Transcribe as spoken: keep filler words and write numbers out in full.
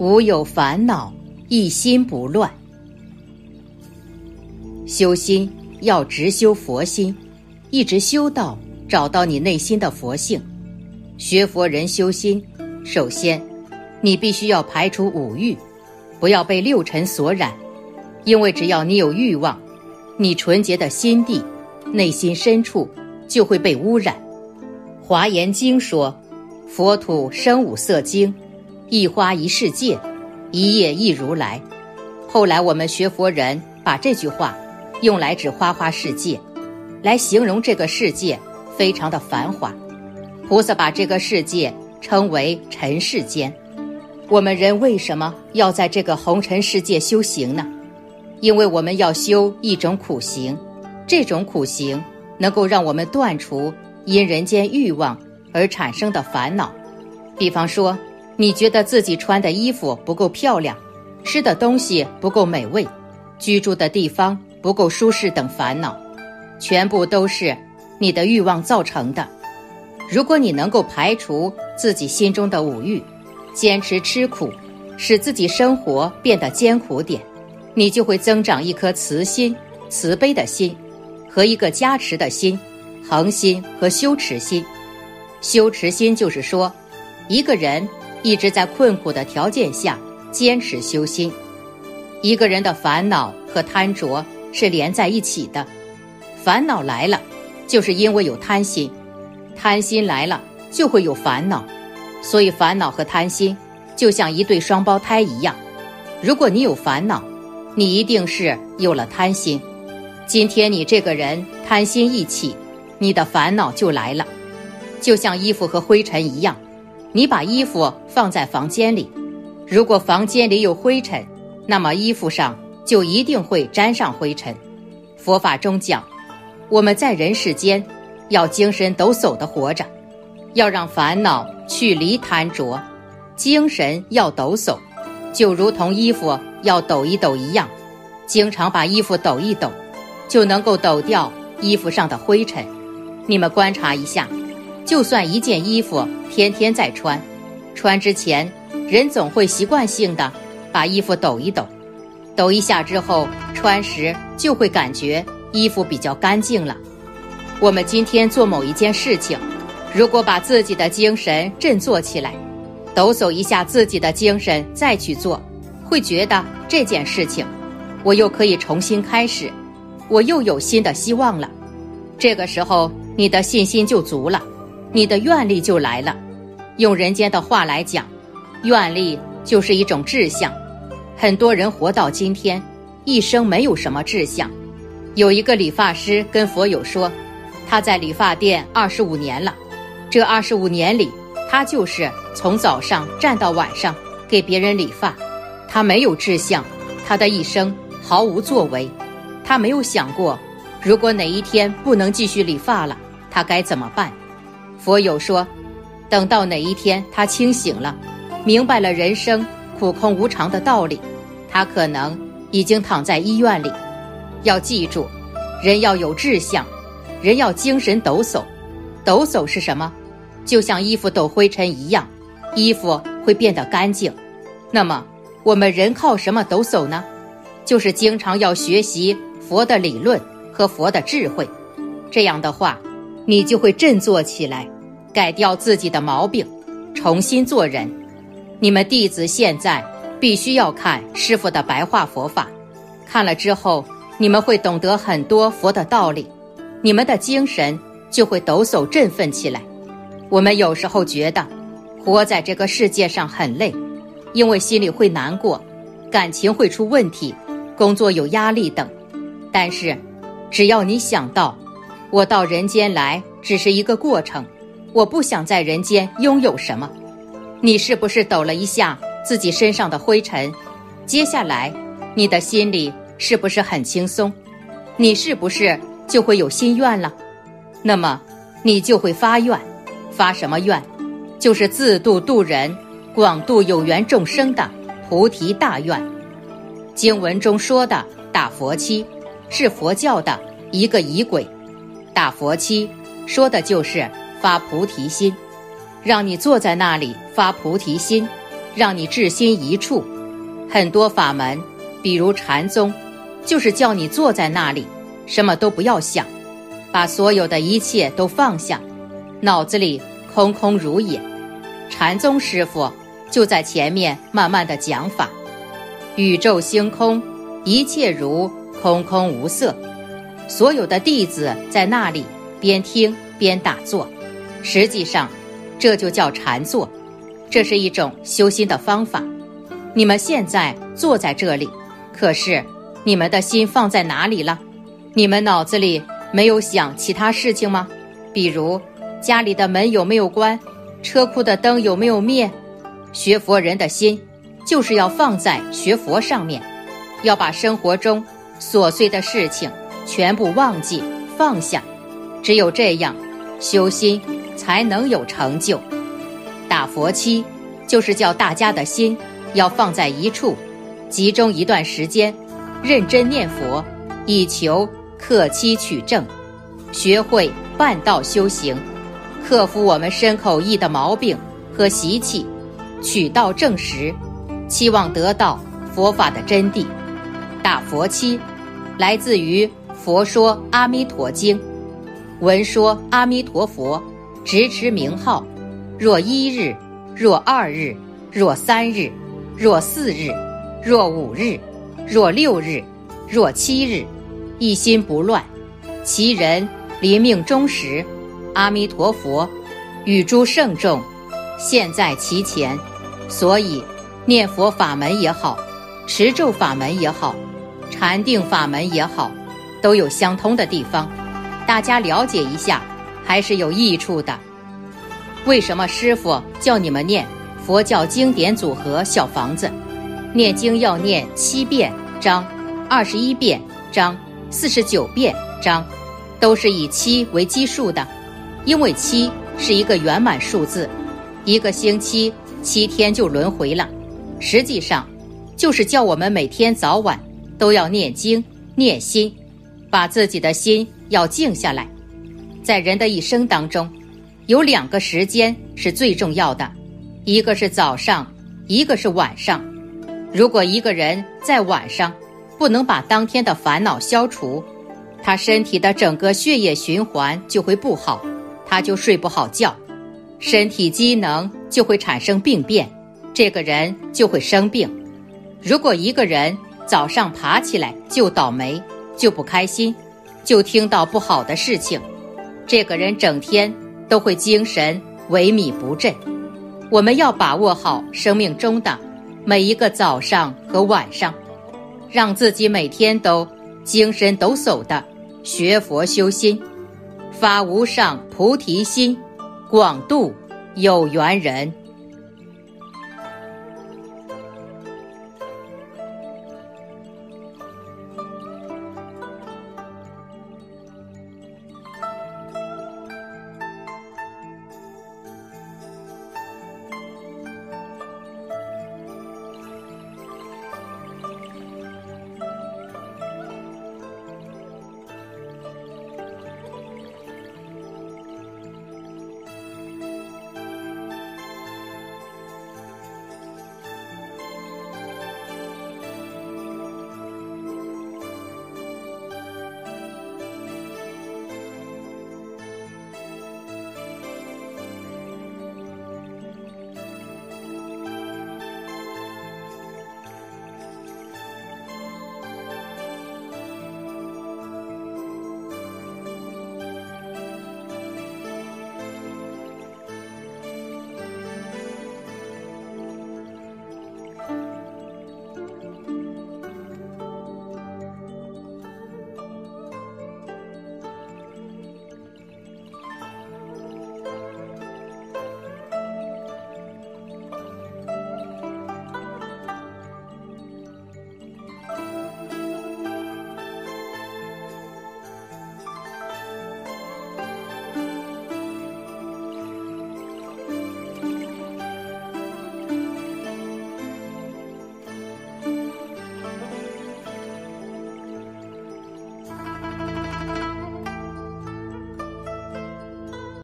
无有烦恼，一心不乱。修心要直修佛心，一直修到找到你内心的佛性。学佛人修心，首先你必须要排除五欲，不要被六尘所染，因为只要你有欲望，你纯洁的心地内心深处就会被污染。华严经说，佛土生五色经，一花一世界，一叶一如来。后来我们学佛人把这句话用来指花花世界，来形容这个世界非常的繁华。菩萨把这个世界称为尘世间。我们人为什么要在这个红尘世界修行呢？因为我们要修一种苦行，这种苦行能够让我们断除因人间欲望而产生的烦恼。比方说，你觉得自己穿的衣服不够漂亮，吃的东西不够美味，居住的地方不够舒适等烦恼，全部都是你的欲望造成的。如果你能够排除自己心中的五欲，坚持吃苦，使自己生活变得艰苦点，你就会增长一颗慈心、慈悲的心和一个加持的心，恒心和修持心。修持心就是说，一个人一直在困苦的条件下坚持修心。一个人的烦恼和贪着是连在一起的，烦恼来了就是因为有贪心，贪心来了就会有烦恼，所以烦恼和贪心就像一对双胞胎一样。如果你有烦恼，你一定是有了贪心。今天你这个人贪心一起，你的烦恼就来了。就像衣服和灰尘一样，你把衣服放在房间里，如果房间里有灰尘，那么衣服上就一定会沾上灰尘。佛法中讲，我们在人世间要精神抖擞地活着，要让烦恼去离贪着，精神要抖擞，就如同衣服要抖一抖一样，经常把衣服抖一抖，就能够抖掉衣服上的灰尘。你们观察一下，就算一件衣服天天在穿，穿之前人总会习惯性的把衣服抖一抖，抖一下之后，穿时就会感觉衣服比较干净了。我们今天做某一件事情，如果把自己的精神振作起来，抖擞一下自己的精神再去做，会觉得这件事情我又可以重新开始，我又有新的希望了。这个时候你的信心就足了，你的愿力就来了。用人间的话来讲，愿力就是一种志向。很多人活到今天，一生没有什么志向。有一个理发师跟佛友说，他在理发店二十五年了，这二十五年里，他就是从早上站到晚上给别人理发，他没有志向，他的一生毫无作为。他没有想过，如果哪一天不能继续理发了，他该怎么办？佛友说，等到哪一天他清醒了，明白了人生苦空无常的道理，他可能已经躺在医院里。要记住，人要有志向，人要精神抖擞。抖擞是什么？就像衣服抖灰尘一样，衣服会变得干净。那么我们人靠什么抖擞呢？就是经常要学习佛的理论和佛的智慧。这样的话，你就会振作起来，改掉自己的毛病，重新做人。你们弟子现在必须要看师父的白话佛法，看了之后你们会懂得很多佛的道理，你们的精神就会抖擞振奋起来。我们有时候觉得活在这个世界上很累，因为心里会难过，感情会出问题，工作有压力等。但是只要你想到，我到人间来只是一个过程，我不想在人间拥有什么，你是不是抖了一下自己身上的灰尘？接下来你的心里是不是很轻松？你是不是就会有心愿了？那么你就会发愿。发什么愿？就是自度度人，广度有缘众生的菩提大愿。经文中说的打佛七是佛教的一个仪轨，打佛七说的就是发菩提心，让你坐在那里发菩提心， 让你志心一处。很多法门，比如禅宗，就是叫你坐在那里，什么都不要想，把所有的一切都放下，脑子里空空如也。禅宗师父就在前面慢慢的讲法，宇宙星空，一切如空空无色。所有的弟子在那里边听边打坐，实际上这就叫禅坐，这是一种修心的方法。你们现在坐在这里，可是你们的心放在哪里了？你们脑子里没有想其他事情吗？比如家里的门有没有关，车库的灯有没有灭？学佛人的心就是要放在学佛上面，要把生活中琐碎的事情全部忘记放下，只有这样修心才能有成就。打佛七就是叫大家的心要放在一处，集中一段时间，认真念佛，以求克期取正，学会办道修行，克服我们身口意的毛病和习气，取道正实，期望得到佛法的真谛。打佛七来自于《佛说阿弥陀经》，闻说阿弥陀佛，直持名号，若一日，若二日，若三日，若四日，若五日，若六日，若七日，一心不乱，其人临命终时，阿弥陀佛与诸圣众现在其前。所以念佛法门也好，持咒法门也好，禅定法门也好，都有相通的地方，大家了解一下还是有益处的。为什么师父叫你们念佛教经典组合小房子？念经要念七遍章，二十一遍章，四十九遍章，都是以七为基数的，因为七是一个圆满数字，一个星期七天就轮回了。实际上就是叫我们每天早晚都要念经念心，把自己的心要静下来。在人的一生当中，有两个时间是最重要的，一个是早上，一个是晚上。如果一个人在晚上不能把当天的烦恼消除，他身体的整个血液循环就会不好，他就睡不好觉，身体机能就会产生病变，这个人就会生病。如果一个人早上爬起来就倒霉，就不开心，就听到不好的事情，这个人整天都会精神萎靡不振。我们要把握好生命中的每一个早上和晚上，让自己每天都精神抖擞的学佛修心，发无上菩提心，广度有缘人。